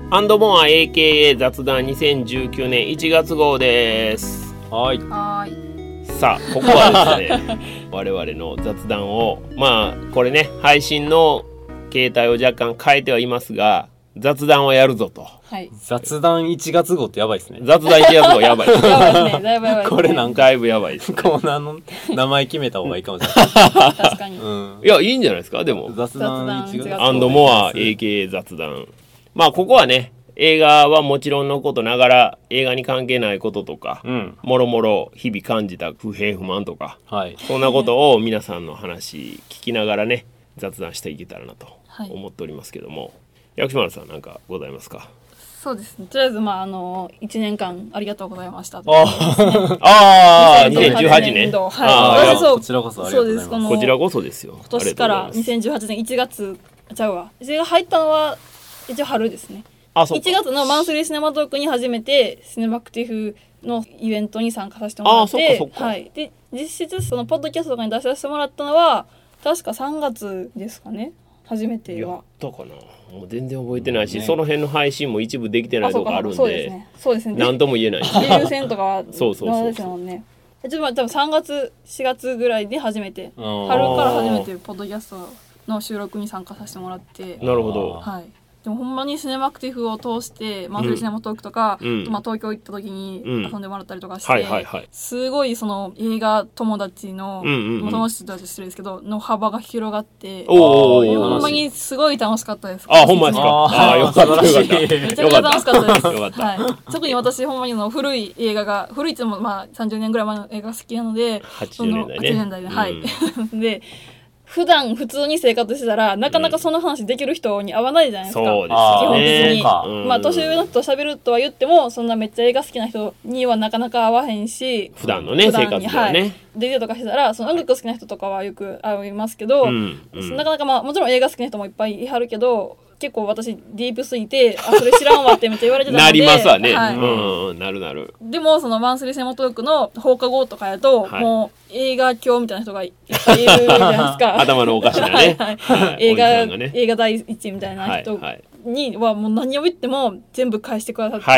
アンドモア AKA 雑談2019年1月号です。 はい。 さあここはですね我々の雑談をこれね配信の形態を若干変えてはいますが雑談をやるぞと、 はい、雑談1月号ってやばいですね。 雑談1月号やばいですやばいですね。だいぶやばいですね。 これなんかだいぶやばいです、 ね、コーナーの名前決めた方がいいかもしれない確かに、 いやいいんじゃないですか。でも雑談1月号アンドモア AKA 雑談、ここはね映画はもちろんのことながら映画に関係ないこととか、もろもろ日々感じた不平不満とか、そんなことを皆さんの話聞きながらね雑談していけたらなと思っておりますけども、薬師丸さん何かございますか。 そうですね、とりあえず1年間ありがとうございました。 ああ2018年度、はい、 こちらこそありがとうございます。 こちらこそですよ。 今年から2018年1月ちゃうわ、1が入ったのは一応春ですね。1月のマンスリーシネマトークに初めてシネマクティフのイベントに参加させてもらって、はい、で実質そのポッドキャストとかに出させてもらったのは確か3月ですかね。初めてはやったかな、 もう全然覚えてないし、その辺の配信も一部できてないとこあるんで、 そうですね何とも言えないしデビュー戦とかはそうですもんね。多分3月4月ぐらいで初めて春から初めてポッドキャストの収録に参加させてもらって、 なるほど、 はい。でもほんまにシネマクティフを通してマンスリーシネマトークとか、東京行った時に遊んでもらったりとかして、すごいその映画友達の、友達と失礼ですけどの幅が広がって、ほんまにすごい楽しかったです。 ほんまですか。よかったよかった。 めちゃくちゃ楽しかったです。はい。特に私ほんまに古い映画が古いっても30年ぐらい前の映画好きなので、 80年代ね。 はい。で。普段普通に生活してたらなかなかその話できる人に会わないじゃないですか。 そうです基本的に年上の人と喋るとは言ってもそんなめっちゃ映画好きな人にはなかなか会わへんし、 普段のね生活ではね、 デートとかしてたらその音楽好きな人とかはよく会いますけど、なかなかもちろん映画好きな人もいっぱいいはるけど結構私ディープすぎてそれ知らんわってめっちゃ言われてたのでなりますわね、なるでもそのマンスリーセモトークの放課後とかやと、もう映画教みたいな人がいっぱいいるじゃないですか頭のおかしなね映画第一みたいな人にはもう何を言っても全部返してくださって、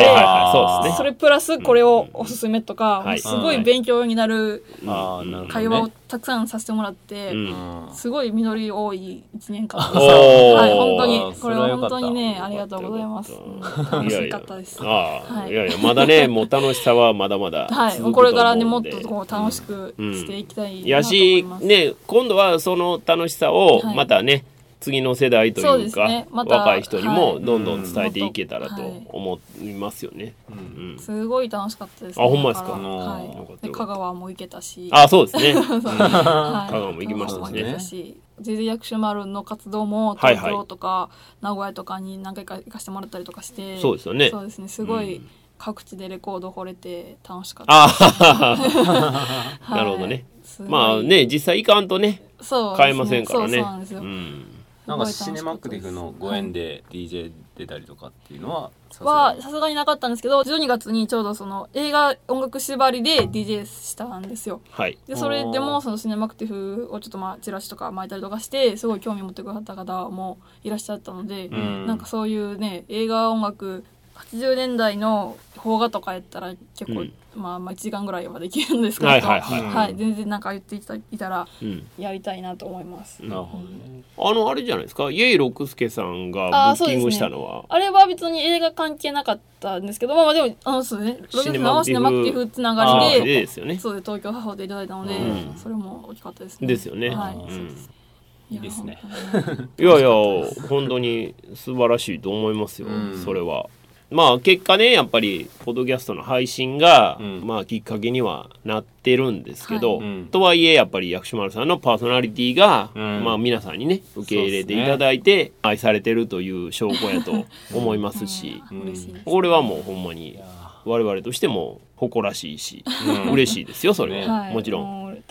それプラスこれをおすすめとか、すごい勉強になる会話をたくさんさせてもらって、すごい実り多い1年間でした。本当にこれは本当にねありがとうございます。楽しかったです。いやまだねもう楽しさはまだまだ続くと思うんで、 これからねもっとこう楽しくしていきたいなと思います。 やしね今度はその楽しさをまたね、次の世代というか若い人にもどんどん伝えていけたらと思いますよね。 すごい楽しかったですね。 ほんまですか。 で香川も行けたし、 そうですね香川も行きましたしね。 全然薬師丸の活動も東京とか名古屋とかに何回か行かせてもらったりとかして、 そうですよね。 そうですね、すごい各地でレコード掘れて楽しかったです。 なるほどね。実際行かんとね買えませんからね。 そうなんですよ。 なんかシネマクティフのご縁で DJ 出たりとかっていうのはさすがになかったんですけど、12月にちょうどその映画音楽縛りで DJ したんですよ。でそれでもそのシネマクティフをちょっとチラシとか巻いたりとかしてすごい興味持ってくださった方もいらっしゃったので、なんかそういうね映画音楽80年代の邦画とかやったら結構、1時間ぐらいはできるんですけど、全然なんか言っていたらやりたいなと思います。 なるほどね。あれじゃないですか、イエイ六輔さんがブッキングしたのはあれは別に映画関係なかったんですけど、でもそうね、シネマクティフつながりでそうで東京母でいただいたので、それも大きかったですね。 ですよね。 いいですね。 いや本当に素晴らしいと思いますよ。それは結果ねやっぱりポッドキャストの配信が、きっかけにはなってるんですけど、とはいえやっぱり薬師丸さんのパーソナリティが、皆さんにね受け入れていただいて、愛されてるという証拠やと思いますし、これはもうほんまに我々としても誇らしいし、嬉しいですよそれは、もちろん。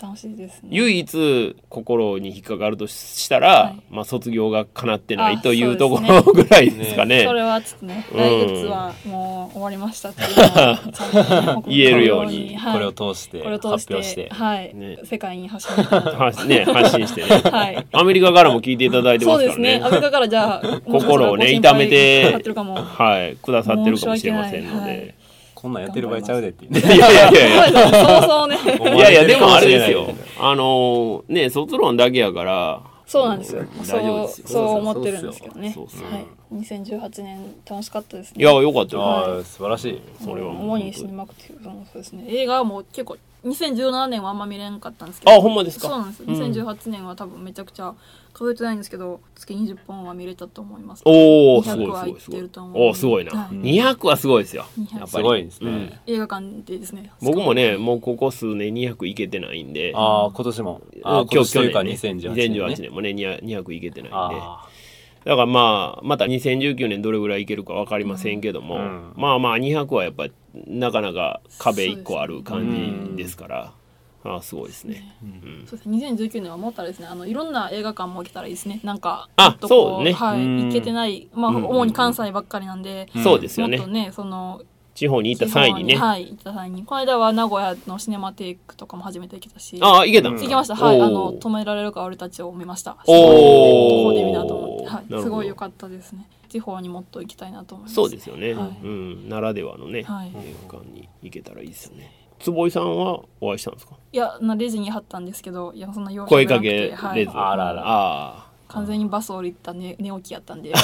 楽しいですね。 唯一心に引っかかるとしたら、まあ卒業が叶ってないというところぐらいですかね。 それはちょっとね、来月はもう終わりましたっていうのをちゃんと言えるように、 これを通して発表して、 世界に発信してね。アメリカからも聞いていただいてますからね。 そうですね。アメリカからじゃあ心をね痛めてくださってるかもしれませんので。 こんなんやってる場合ちゃうでっていやそうそうね。 いやでもあれですよ。ね卒論だけやから。 そうなんですよ。そう思ってるんですけどね。はい。2018年楽しかったですね。 いや良かったよ。 素晴らしい。 それは主にシネマクティブそうですね。映画はもう結構2017年はあんま見れなかったんですけど。 あ、ほんまですか。 そうなんですよ。2018年は多分めちゃくちゃ数えてないんですけど、月20本は見れたと思います。 おお、すごい 200はすごい。 おすごいな。200はすごいですよ。 やっぱりすごいですね。 映画館でですね。 僕もね、もうここ数年200いけてないんで。 ああ、今年も。 今日というか 2018 年もね200いけてないんで。だからまた2019年どれぐらいいけるか分かりませんけども、まあ200はやっぱりなかなか壁1個ある感じですから、すごいですね。 そうですね。2019年は思ったらですね、いろんな映画館も行けたらいいですね。なんかそうね、 行けてない、主に関西ばっかりなんで、 そうですよね。 もっとね地方に行った際にね。 行った際に。この間は名古屋のシネマテイクとかも初めて行けたし。 行けたんですか？ 行きました。はい。止められるか俺たちを見ました。ここで見なと思って。はい。すごい良かったですね。地方にもっと行きたいなと思います。 そうですよね。ならではのね、映画館に行けたらいいですよね。坪井さんはお会いしたんですか？ いや、レジに貼ったんですけど、いや、そんな用声かけれず。 あらら。 完全にバス降りた寝起きやったんで。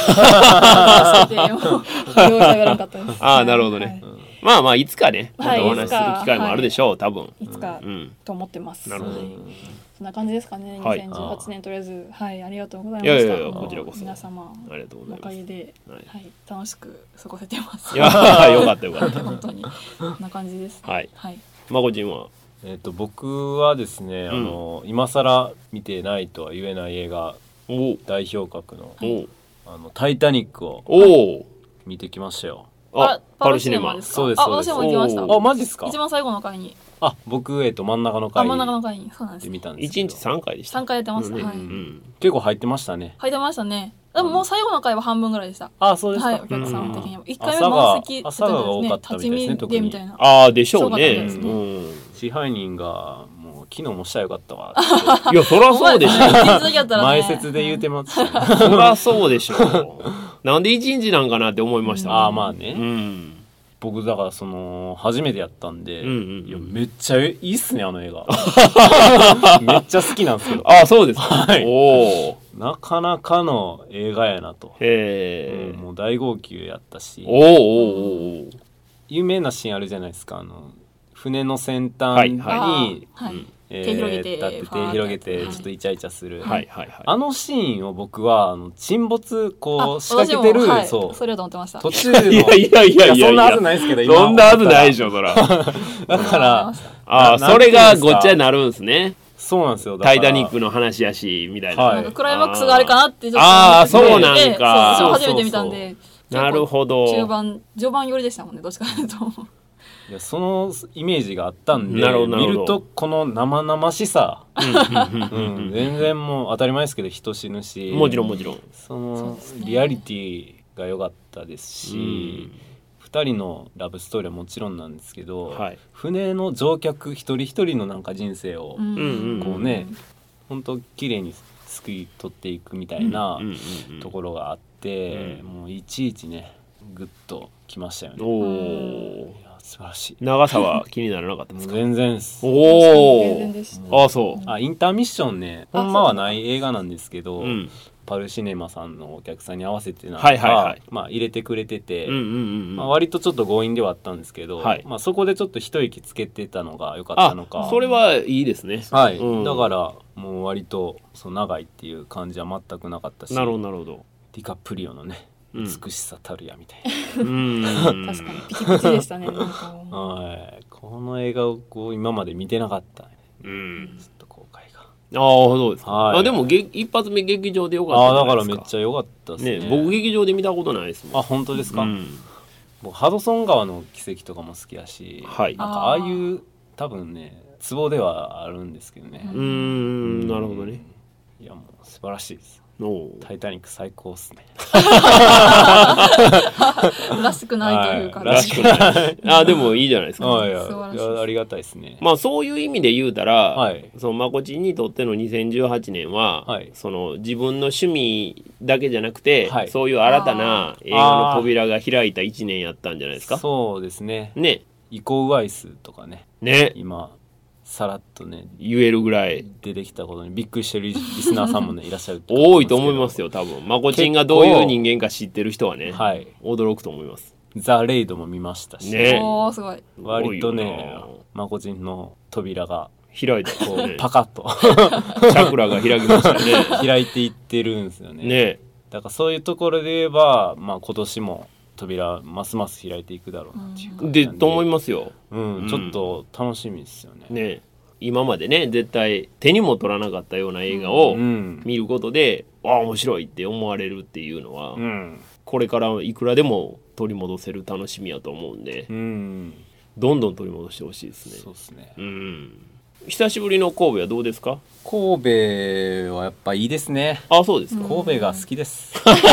なるほどね。まあいつかね、お話しする機会もあるでしょう、多分。 いつかと思ってます。 なるほど。 そんな感じですかね。2018年とりあえずありがとうございました。 いやこちらこそ皆様ありがとうございます。 おかげで楽しく過ごせてます。 いやよかった本当にこんな感じです。 はい。まこちんは僕はですね、今更見てないとは言えない映画代表格のタイタニックを見てきましたよ。 パルシネマですか？ そうです。 私も行きました。 マジですか？ 一番最後の回に。 僕真ん中の回にそうなんです。 見たんですけど。 1日3回でした。 3回やってました。 結構入ってましたね。 入ってましたね。でももう最後の回は半分ぐらいでした。 そうですか。 お客さん的には1回目満席朝が多かったみたいですね。特に。 でしょうね。 支配人がもう昨日もしたらよかったわ。 いやそりゃそうでしょ。 前説で言うてます。そりゃそうでしょ。なんで1日なんかなって思いました。 まあね。僕だから初めてやったんで、いやめっちゃいいっすね、あの映画。めっちゃ好きなんですけど。 そうですか。 なかなかの映画やなと。もう大号泣やったし。有名なシーンあるじゃないですか。船の先端に手広げて手広げてちょっとイチャイチャする、あのシーンを僕は沈没仕掛けてる、 それをと思ってました。 途中のいやそんなはずないですけど、 そんなはずないでしょそら。 だからそれがごっちゃになるんですね。 そうなんですよ。 タイタニックの話やしみたいな。 クライマックスがあれかなってちょっとそうなんか。 私も初めて見たんで。 なるほど。 序盤寄りでしたもんね、どっちかというと。 いやそのイメージがあったんで見るとこの生々しさ全然もう当たり前ですけど人死ぬしもちろんそのリアリティが良かったですし、2人のラブストーリーはもちろんなんですけど、船の乗客一人一人のなんか人生をこうね本当綺麗にすくい取っていくみたいなところがあってもういちいちねグッときましたよね。素晴らしい。 長さは気にならなかったですか？ 全然です。 そう。 インターミッションね、ほんまはない映画なんですけど、パルシネマさんのお客さんに合わせてなんか入れてくれてて、割とちょっと強引ではあったんですけど、そこでちょっと一息つけてたのが良かったのか。 それはいいですね。 だからもう割と長いっていう感じは全くなかったし。 なるほど。 ディカプリオのね。美しさたるやみたいな。確かにピチピチでしたね。 この映画を今まで見てなかった。ちょっと後悔が。 そうですか。でも一発目劇場でよかっただからめっちゃ良かったですね。 僕劇場で見たことないですもん。 本当ですか？僕ハドソン川の奇跡とかも好きやし、なんかああいう多分ねツボではあるんですけどね。 なるほどね。 いやもう素晴らしいです。タイタニック最高っすね。 らしくないというか、 らしくない。でもいいじゃないですか。 いやありがたいですね。 まあそういう意味で言うたら、そのまこちんにとっての2018年は、その自分の趣味だけじゃなくて、そういう新たな映画の扉が開いた1年やったんじゃないですか。 そうですね。 ね。 イコウワイスとかね。 ね。 今さらっとね言えるぐらい出てきたことにびっくりしてるリスナーさんもねいらっしゃる多いと思いますよ。多分まこちんがどういう人間か知ってる人はね、驚くと思います。 ザ・レイドも見ましたしね。 すごい割とねまこちんの扉が開いたこう、ね、 パカッとチャクラが開きましたね。 開いていってるんですよね。 ね。 だからそういうところで言えば、まあ、今年も扉ますます開いていくだろうなっていう感じでと思いますよ。 ちょっと楽しみですよね。 ね、今までね絶対手にも取らなかったような映画を見ることで、面白いって思われるっていうのは、これからいくらでも取り戻せる楽しみやと思うんで、どんどん取り戻してほしいですね。 そうですね。 久しぶりの神戸はどうですか？ 神戸はやっぱいいですね。 そうですか。 神戸が好きです。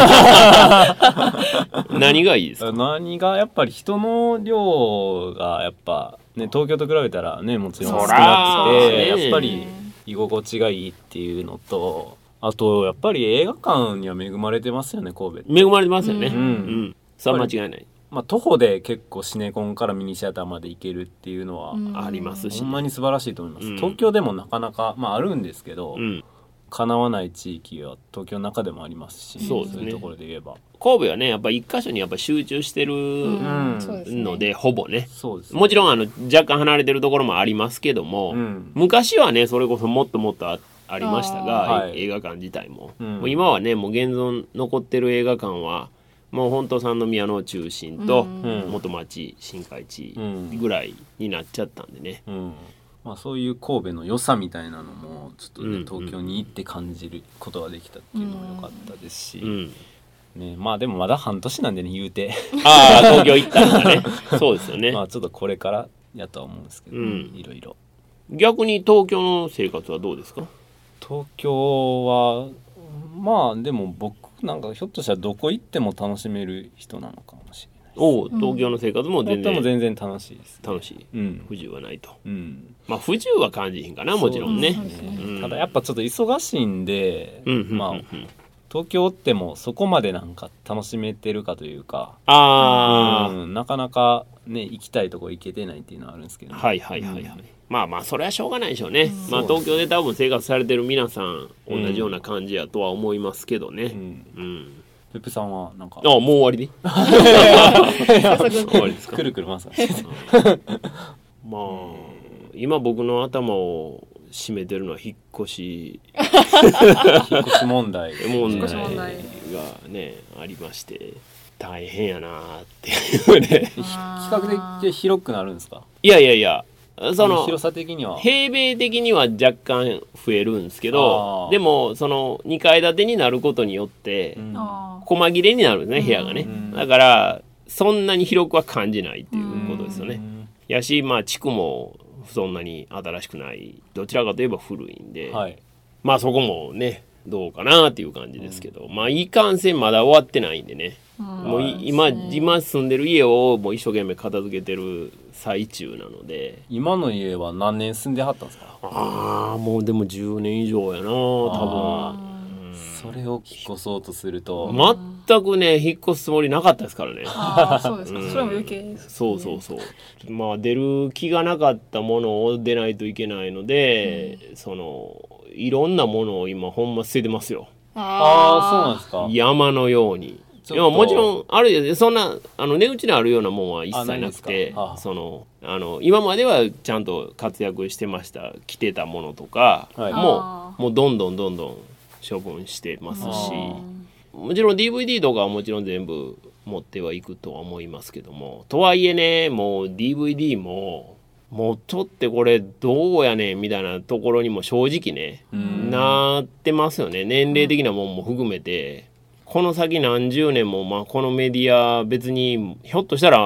何がいいですか？ 何がやっぱり人の量がやっぱね東京と比べたらねもちろん少なくて、やっぱり居心地がいいっていうのと、あとやっぱり映画館には恵まれてますよね。神戸恵まれてますよね。それは間違いない。 徒歩で結構シネコンからミニシアターまで行けるっていうのはありますし、 ほんまに素晴らしいと思います。東京でもなかなかあるんですけど、叶わない地域は東京の中でもありますし、そういうところで言えば神戸はねやっぱ一箇所にやっぱ集中してるので、ほぼね。 そうですね。 もちろん若干離れてるところもありますけども、昔はねそれこそもっともっとありましたが、映画館自体も、もう今はねもう現存残ってる映画館はもう本当三宮の中心と元町新海地ぐらいになっちゃったんでね、 そういう神戸の良さみたいなのもちょっとね、東京に行って感じることができたっていうのも良かったですし、ね、でもまだ半年なんでね言うて東京行ったんだね。そうですよね。 ちょっとこれからやとは思うんですけど、いろいろ。 逆に東京の生活はどうですか？ 東京はでも僕なんかひょっとしたらどこ行っても楽しめる人なのかもしれないです。 東京の生活も全然楽しいです、 楽しい、不自由はないと。不自由は感じひんかな、もちろんね。 ただやっぱちょっと忙しいんで、東京ってもそこまでなんか楽しめてるかというか、なかなかね行きたいとこ行けてないっていうのはあるんですけど、 それはしょうがないでしょうね。東京で多分生活されてる皆さん同じような感じやとは思いますけどね。 ペップさんはなんかもう終わりで終わりですか？ くるくる回す今僕の頭を占めてるのは引っ越し問題がねありまして、大変やなっていうね。 比較的広くなるんですか？ いやその広さ的には平米的には若干増えるんですけど、でもその2階建てになることによって細切れになるんですね、部屋がね。だからそんなに広くは感じないっていうことですよね。やし地区もそんなに新しくない、どちらかといえば古いんで、そこもねどうかなっていう感じですけど、いかんせんまだ終わってないんでね、もう今住んでる家をもう一生懸命片付けてる最中なので。 今の家は何年住んではったんですか？ もうでも10年以上やな多分。 それを引っ越そうとすると全くね引っ越すつもりなかったですからね。 そうですか。それも余計ですね。 そう出る気がなかったものを出ないといけないので、いろんなものを今ほんま捨ててますよ。 そうなんですか？ 山のように。もちろんあるよね。そんな値打ちのあるようなもんは一切なくて、今まではちゃんと活躍してました着てたものとかもうどんどん処分してますし、もちろん DVD とかはもちろん全部持ってはいくとは思いますけども、とはいえねもう DVD もっとってこれどうやねんみたいなところにも正直ねなってますよね。年齢的なもんも含めてこの先何十年もこのメディア別にひょっとしたら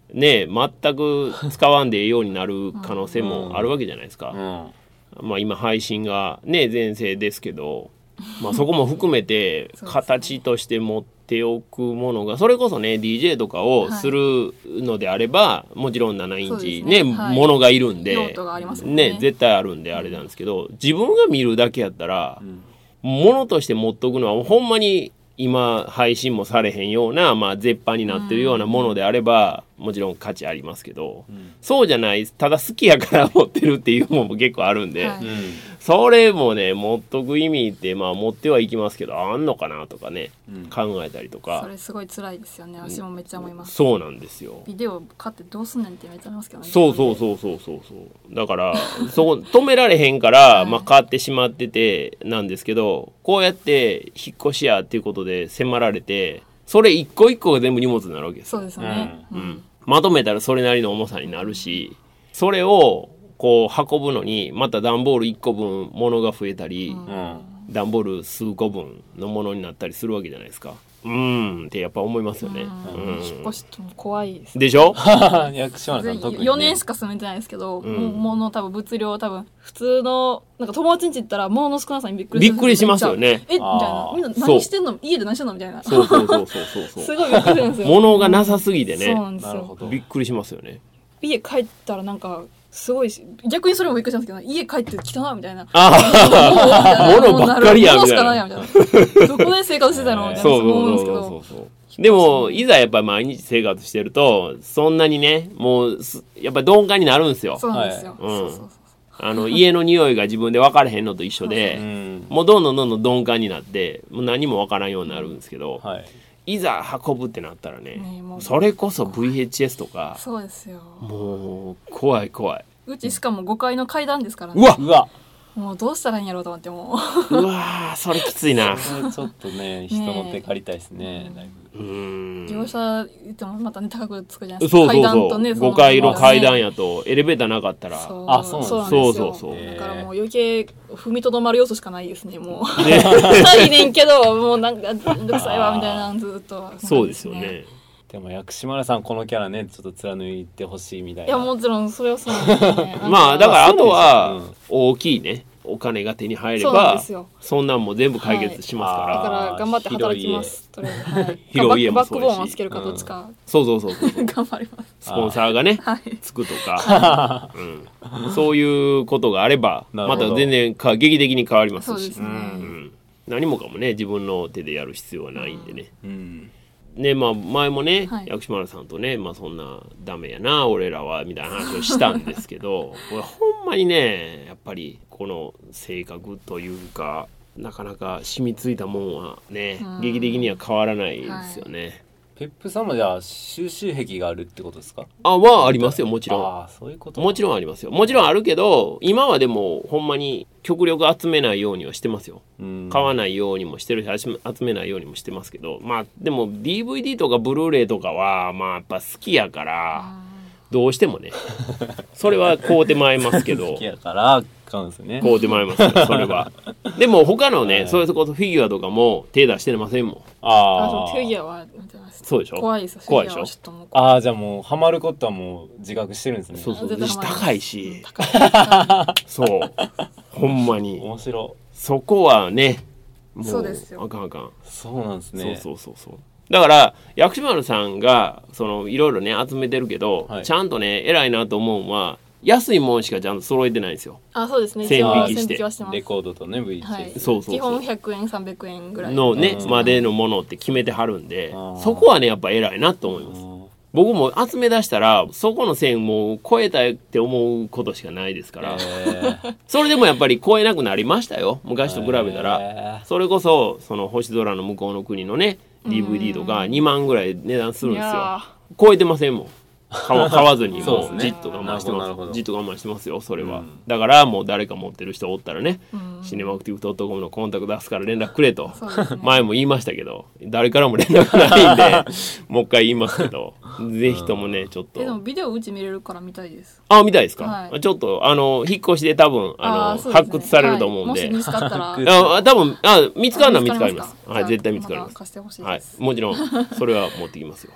ね全く使わんでいいようになる可能性もあるわけじゃないですか、まあ今配信がね全盛ですけど、まあそこも含めて形として持っておくものがそれこそね DJ とかをするのであれば、もちろん7インチねものがいるんでね絶対あるんであれなんですけど、自分が見るだけやったらものとして持っとくのはほんまに今配信もされへんような、まあ、絶版になってるようなものであればもちろん価値ありますけど、そうじゃないただ好きやから持ってるっていうものも結構あるんで、それもね持っとく意味ってまあ持ってはいきますけどあんのかなとかね、考えたりとか。 それすごい辛いですよね。私もめっちゃ思います。 そうなんですよ。 ビデオ買ってどうすんねんってめっちゃ思いますけどね。 そうだからそこ止められへんから、まあ買ってしまっててなんですけど、こうやって引っ越しやっていうことで迫られてそれ一個一個が全部荷物になるわけです。 そうですよね、 まとめたらそれなりの重さになるし、それをこう運ぶのにまた段ボール1個分物が増えたり、段ボール数個分のものになったりするわけじゃないですか。ってやっぱ思いますよね。 引っ越しとも怖いです。 でしょ薬師丸さん特に、 4年しか住めてないですけど、物多分物量多分普通のなんか友達ん家行ったら物の少なさにびっくりしますよね。 みたいな、みんな何してんの、家で何してんのみたいな。 そうすごいびっくりするんですよ。 物がなさすぎてね。 そうなんですよ。 びっくりしますよね。 家帰ったらなんかすごいし、逆にそれもびっくりしたんですけど、家帰って汚いみたいな。 物ばっかりやみたいな。 物しかないみたいな。どこで生活してたのみたいな思うんですけど。 でもいざやっぱり毎日生活してるとそんなにねもうやっぱり鈍感になるんですよ。 そうなんですよ。 家の匂いが自分で分からへんのと一緒で、もうどんどん鈍感になってもう何も分からんようになるんですけど、いざ運ぶってなったらね、それこそ VHS とか、 そうですよ。 もう怖い。 うちしかも5階の階段ですからね。うわもうどうしたらいいんやろうと思ってもうわそれきついな。 ちょっとね人の手借りたいですね。だいぶ業者言ってもまたね高くつくじゃないですか。階段とね 5階の階段やとエレベーターなかったらそうだからもう余計踏みとどまる要素しかないですね。もうしたいねんけどもうなんかめんどくさいわみたいなずっと。 そうですよね。 でも薬師丸さんこのキャラねちょっと貫いてほしいみたいな。 いやもちろんそれはそうなんですよね。 まあだからあとは大きいねお金が手に入れば そんなんも全部解決しますから、 だから頑張って働きます。とりあえず広い家もそうだし、 バックボーンをつけるかどっちかそう頑張ります。 スポンサーがねつくとかそういうことがあればまた全然劇的に変わりますし、何もかもね自分の手でやる必要はないんでね。ね、まあ前もね、薬師丸さんとね、まあそんなダメやな俺らはみたいな話をしたんですけどこれほんまにねやっぱりこの性格というかなかなか染みついたもんはね、劇的には変わらないですよね。 ペップさんもじゃあ収集癖があるってことですか？ はありますよもちろん。 そういうこともちろんありますよ。もちろんあるけど今はでもほんまに極力集めないようにはしてますよ。買わないようにもしてるし集めないようにもしてますけど、まあでも DVD とかブルーレイとかはまあやっぱ好きやからどうしてもねそれは買うてまいますけど好きやから買うんですよね。 買うてまいますよそれは。でも他のね、そういうことフィギュアとかも手出してませんもん。 フィギュアはそうでしょ。 怖いですよ。 怖いでしょ。 じゃあもうハマることはもう自覚してるんですね。 そう高いしそうほんまに面白い。 そこはねもうあかん。そうなんですね。 そうだから薬師丸さんがいろいろね集めてるけど、ちゃんとね偉いなと思うのは安いもんしかちゃんと揃えてないんですよ。 そうですね。 線引きしてレコードとね VHS、 そう基本100円300円ぐらいのねまでのものって決めてはるんで、そこはねやっぱ偉いなと思います。僕も集め出したらそこの線もう超えたいって思うことしかないですからそれでもやっぱり超えなくなりましたよ昔と比べたら。それこそ星空の向こうの国のね DVD とか2万ぐらい値段するんですよ。超えてませんもん。買わずにもうじっと我慢してます。じっと我慢してますよそれは。だからもう誰か持ってる人おったらね、シネマクティブ.com のコンタクト出すから連絡くれと、前も言いましたけど誰からも連絡ないんでもう一回言いますけどぜひともねちょっと。 でもビデオうち見れるから見たいです。 見たいですか？ちょっと引っ越しで多分発掘されると思うんで、 もし見つかったら多分見つかるのは見つかります。絶対見つかります。 貸してほしいです。 はい、 もちろんそれは持ってきますよ。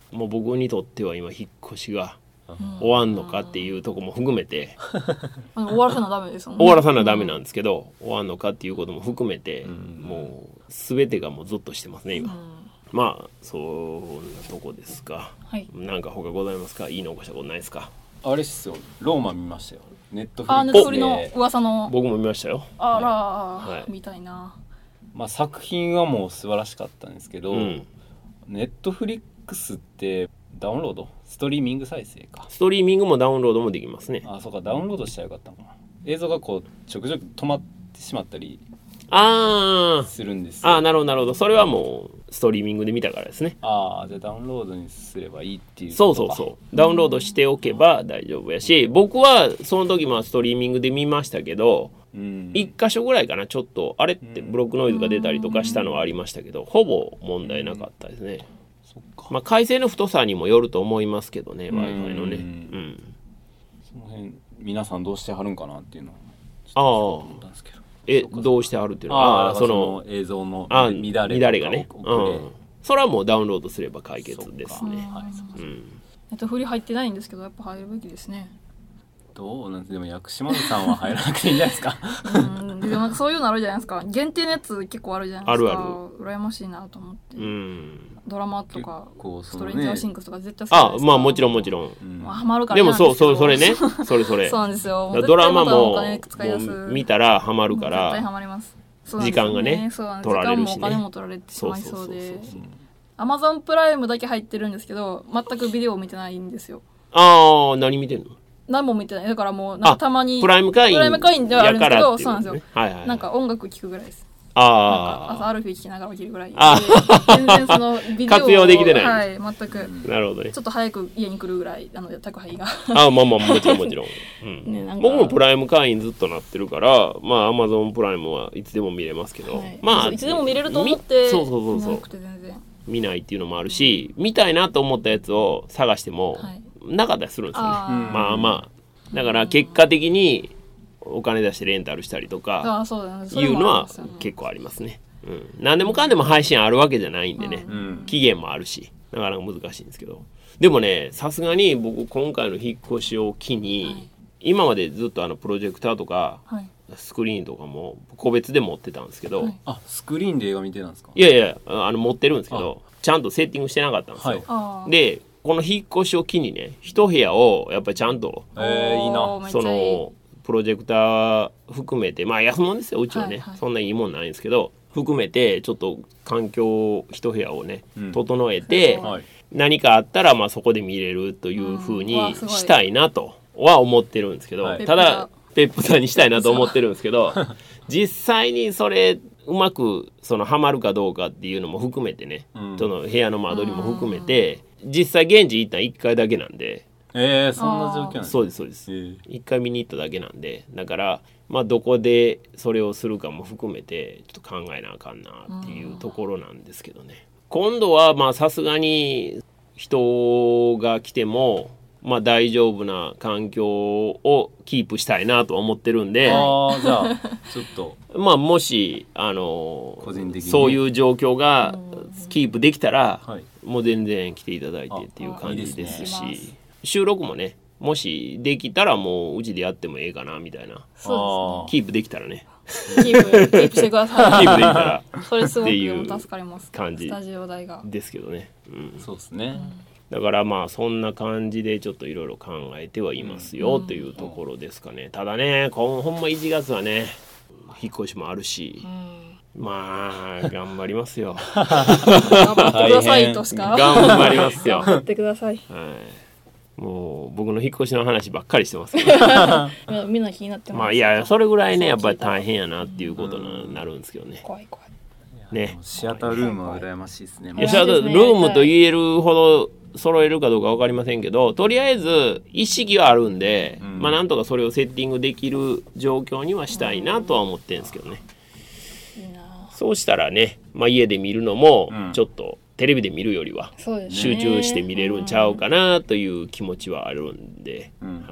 もう僕にとっては今引っ越しが終わんのかっていうところも含めて終わらさなダメですもんね。 終わらさなダメなんですけど、終わんのかっていうことも含めて、もう全てがもうゾッとしてますね今。まあそんなとこですか。なんか他ございますか？いいの起こしたことないですか？ あれっすよ、ローマ見ましたよ。ネットフリの噂の。 僕も見ましたよ。 みたいな。 まあ作品はもう素晴らしかったんですけど、ネットフリックスってダウンロード、ストリーミング再生か。 ストリーミングもダウンロードもできますね。 そうか、ダウンロードしたらよかったのかな。映像がこうちょくちょく止まってしまったりするんですよ。 なるほどなるほど。それはもうストリーミングで見たからですね。 じゃあダウンロードにすればいいっていうことか。 そうダウンロードしておけば大丈夫やし、僕はその時ストリーミングで見ましたけど、1箇所ぐらいかな、ちょっとあれってブロックノイズが出たりとかしたのはありましたけど、ほぼ問題なかったですね。まあ回線の太さにもよると思いますけどね、 Wi-Fi のね。 その辺皆さんどうしてはるんかなっていうのは思ったんですけど。 どうしてあるっていうのはその映像の乱れがね、 それはもうダウンロードすれば解決ですね。 振り入ってないんですけど、やっぱ入るべきですね。 どうなんです？でも薬師丸さんは入らなくていいんじゃないですか。 でもなんかそういうのあるじゃないですか。限定のやつ結構あるじゃないですか。羨ましいなと思って。ドラマとかストレンジャーシングスとか絶対そうですか。まあもちろんハマるから。 でもそれね、それそうなんですよ。 ドラマも見たらハマるから、 絶対ハマります。 時間がね取られるしね。 時間もお金も取られてしまいそうで、Amazon プライムだけ入ってるんですけど、全くビデオを見てないんですよ。 何見てんの？ 何も見てない。だからもうなんかたまにプライム会員ではあるんですけど、そうなんですよ。 なんか音楽聴くぐらいです。朝アルフィー聴きながら起きるぐらい。全然そのビデオを活用できてない。 全く。 なるほどね。 ちょっと早く家に来るぐらい宅配が。 もちろん。僕もプライム会員ずっとなってるから、Amazon プライムはいつでも見れますけど、 いつでも見れると思って見ないっていうのもあるし、見たいなと思ったやつを探してもなかったりするんですよね。だから結果的にお金出してレンタルしたりとかいうのは結構ありますね。何でもかんでも配信あるわけじゃないんでね、期限もあるし、なかなか難しいんですけど、でもね、さすがに僕今回の引っ越しを機に、今までずっとプロジェクターとかスクリーンとかも個別で持ってたんですけど、 スクリーンで映画見てたんですか？ いや持ってるんですけど、ちゃんとセッティングしてなかったんですよ。でこの引っ越しを機にね、一部屋をやっぱりちゃんと、 いいな、 そのプロジェクター含めて、安物ですよ、うちはね、そんないいもんないんですけど、含めてちょっと環境一部屋をね、整えて、何かあったらそこで見れるという風にしたいなとは思ってるんですけど、ただペップさんにしたいなと思ってるんですけど、実際にそれうまくハマるかどうかっていうのも含めてね、その部屋の間取りも含めて、実際現地行ったら1回だけなんで。 そんな状況なんです。 そうです1回見に行っただけなんで、だからどこでそれをするかも含めてちょっと考えなあかんなっていうところなんですけどね。今度はさすがに人が来ても大丈夫な環境をキープしたいなと思ってるんで、 じゃあちょっともし個人的にそういう状況がキープできたら、もう全然来ていただいてっていう感じですし、収録もね、もしできたらもううちでやってもええかなみたいな。キープできたらね、 キープしてください。 キープできたらそれすごく助かります感じスタジオ代がですけどね。 そうですね。 だからそんな感じでちょっといろいろ考えてはいますよというところですかね。ただね、ほんま1月はね、引っ越しもあるし、頑張りますよ。 頑張ってくださいとしか。 頑張りますよ。 頑張ってください。 もう僕の引っ越しの話ばっかりしてますけど。みんな気になってます。 いやそれぐらいね、やっぱり大変やなっていうことになるんですけどね。 怖いね。 シアタールームは羨ましいですね。 シアタールームと言えるほど揃えるかどうか分かりませんけど、とりあえず一式はあるんで、なんとかそれをセッティングできる状況にはしたいなとは思ってるんですけどね。そうしたらね、家で見るのもちょっとテレビで見るよりは集中して見れるんちゃうかなという気持ちはあるんで、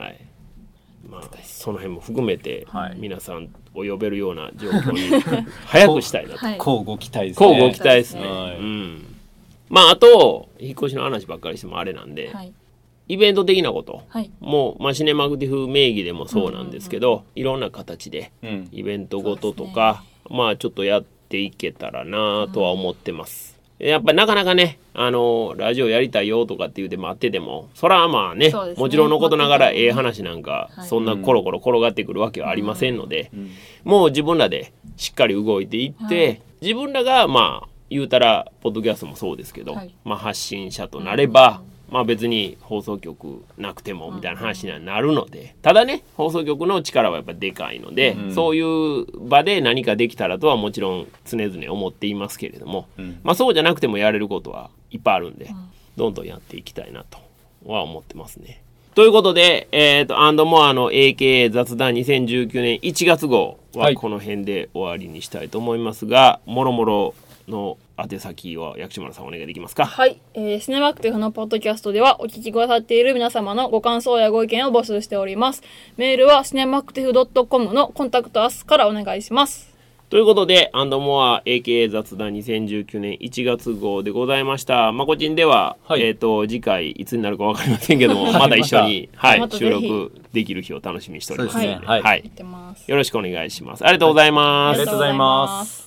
その辺も含めて皆さんを呼べるような状況に早くしたいなと。 こうご期待ですね。 こうご期待ですね。 あと引っ越しの話ばっかりしてもあれなんで、イベント的なこと、もう、シネマクティフ名義でもそうなんですけど、いろんな形でイベントごととか、ちょっとやっていけたらなとは思ってます。やっぱりなかなかね、ラジオやりたいよとかって言うて待ってても、そらね、もちろんのことながら話なんか、そんなコロコロ転がってくるわけはありませんので、もう自分らでしっかり動いていって、自分らが言うたらポッドキャストもそうですけど、発信者となれば、別に放送局なくてもみたいな話にはなるので、ただね、放送局の力はやっぱでかいので、そういう場で何かできたらとはもちろん常々思っていますけれども、そうじゃなくてもやれることはいっぱいあるんで、どんどんやっていきたいなとは思ってますね。ということで、アンドモアの AKA 雑談2019年1月号はこの辺で終わりにしたいと思いますが、もろもろの宛先は薬師丸さんお願いできますか。 はい、シネマクティフのポッドキャストではお聞きくださっている皆様のご感想やご意見を募集しております。メールはシネマクティフ .com のコンタクトアスからお願いします。 ということで、アンドモア AKA 雑談2019年1月号でございました。まこちんでは、次回いつになるか分かりませんけども、また一緒に、収録できる日を楽しみにしておりますので、よろしくお願いします。ありがとうございます。 ありがとうございます。